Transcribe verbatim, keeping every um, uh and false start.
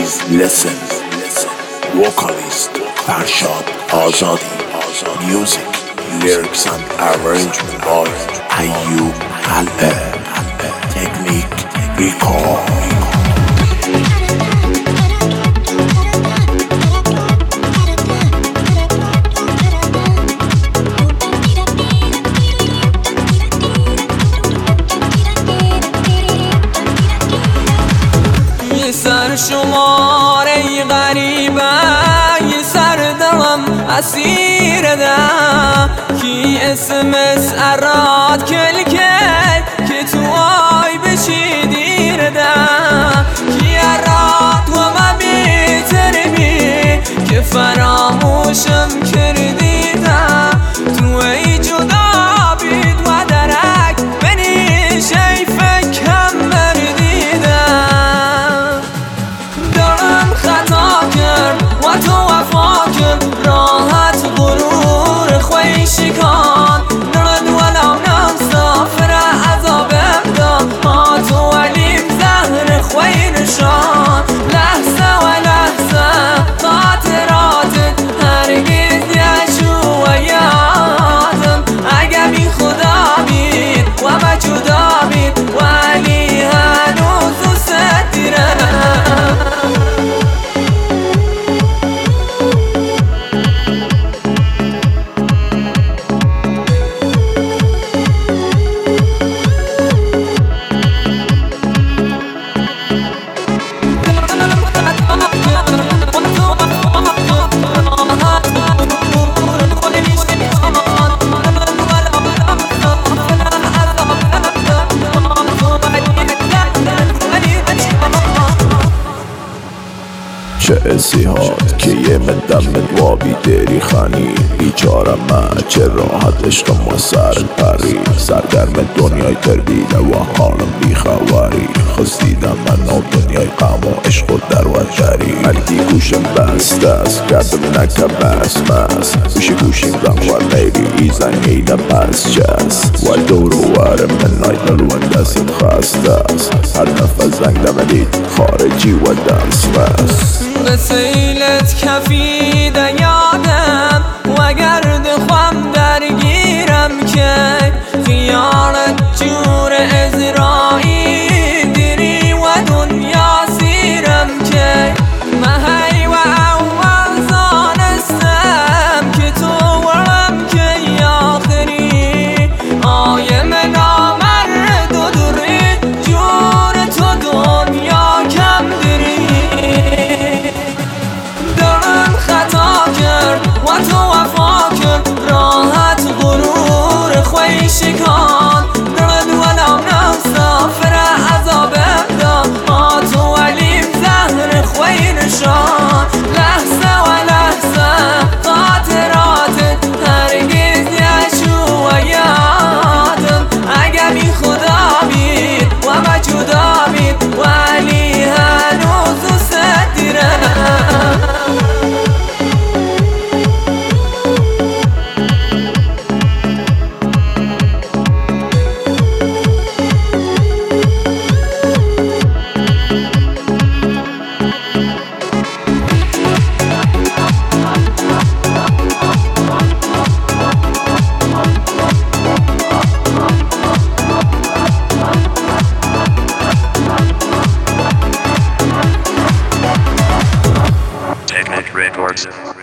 Please listen. Vocalist Farshad Azadi. Music, lyrics and arrangement by Ayyub Haleh. Technique Record. سر شماره غریبه یه سر دلم اسیر ده کی اسمس اراد کل که که تو آی بشی دیر ده کی اراد و من بیترمی که فراموشم کردی ده تو ای جدا بید و درک منی شیفه کم مردی ده و تو وفا کرد راحت غرور خوی شکان نرد ولو نمسافر عذابم دا ما تو علیم زهر خوی نشان لحظه و لحظه خاطرات هرگز یشو و یادم اگه بی خدا بید و ما جدا بید ولی هنوز دوست دیرم چه اسیحات که یه مدم وابی دری خانی بیچارم من چه راحت عشق ما سر پری سرگرم دنیای تردیده و حالم بیخواری خستیدم من و دنیای غم و عشق و دروتری هرکی گوشم بسته است کردم نکم بس مست گوشی گوشیم رنگ و نیری زنگی نپس چست و دور و ور من نایدل و دستیم خسته است هر نفس زنگ دمدید خارجی و دست بست به سیلت کفیده یادم و گرد خوام درگیرم که خیالت جور ازرائیل دیری و دنیا سیرم که مهی و اول زانستم که تو ورم که آخری آیم نامرد و دوری جور تو دنیا کم دیری و تو وفا کرد راحت غرور خوی شکان نرد ولو نمسافر عذابم دا ما تو علیم زهر خوی نشان لحظه و لحظه خاطرات هرگز یشو و یادم اگه بی خدا بید و ما جدا بید ولی هنوز دوست دیرم Technic Records.